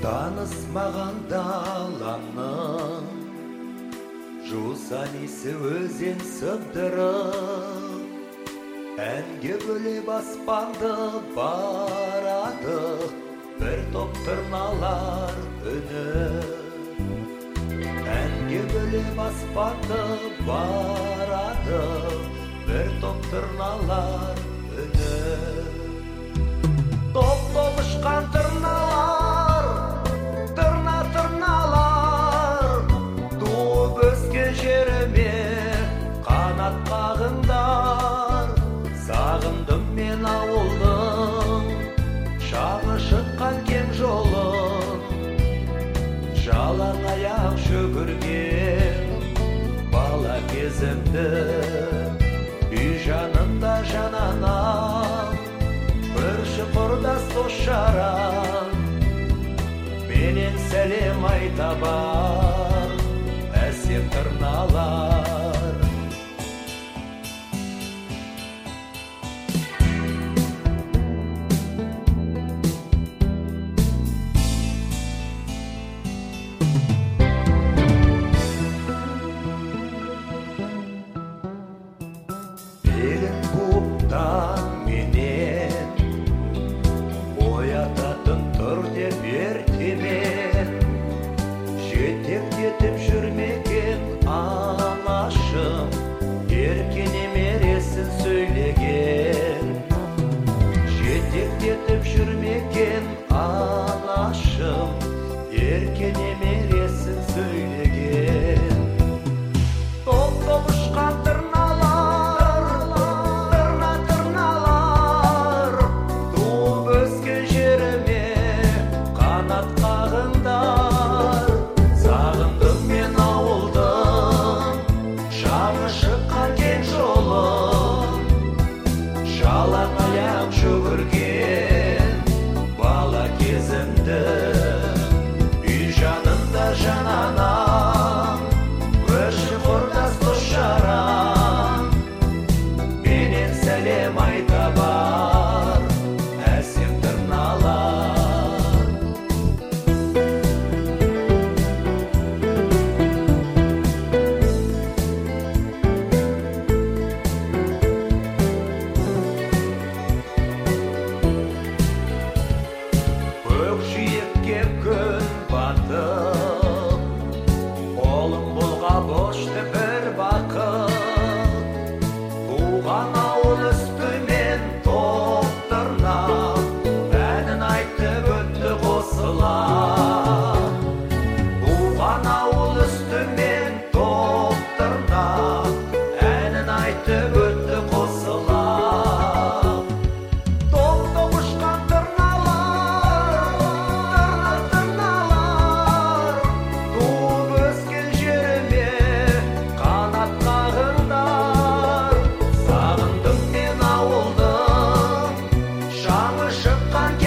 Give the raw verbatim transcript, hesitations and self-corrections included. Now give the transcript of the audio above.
Танысмаған даланың жусан иісі өзен сыбдыры, әнге бөлеп аспанды барады бір топ тырналар үні. Әнге бөлеп аспанды барады бір топ тырналар үні. Топ-топ ұшқан тырналар, тырна-тырналар, туып өскен жеріме қанат қағыңдар. Сағындым мен ауылдың шаңы шыққан кең жолын, жалаң аяқ жүгірген бала кезімді. Үй жанында жананам көрші құрдас дос-жаран, менен сәлем айта бар әсем тырналар. Белін буып таң менен оятатын тұр деп ертемен, жетектетіп жүрмеген анашым ерке немересін сөйлеген. Жетектетіп жүрмеген анашым ерке немересін сөйлеген. Топ-топ ұшқан тырналар, тырна-тырналар, туып өскен жеріме қанат қағыңдар. Сағындым мен ауылдың шаңы шыққан кең жолын, жалаң аяқ жүгірген бала кезімді. Үй жанында жананам көрші құрдас дос-жаран, менен сәлем айта бар әсем тырналар. Көкжиекке күн батып, қолым бұлға бошты бір бақыт. Туған ауыл үстімен тоқтырнап, әнін айтып өтті қосыла. Туған ауыл үстімен тоқтырнап, әнін айтып өтті қосыла. Топ-топ ұшқан тырналар, тырна-тырналар, туып өскен жеріме қанат қағыңдар. Сағындым мен ауылдың шаңы шыққан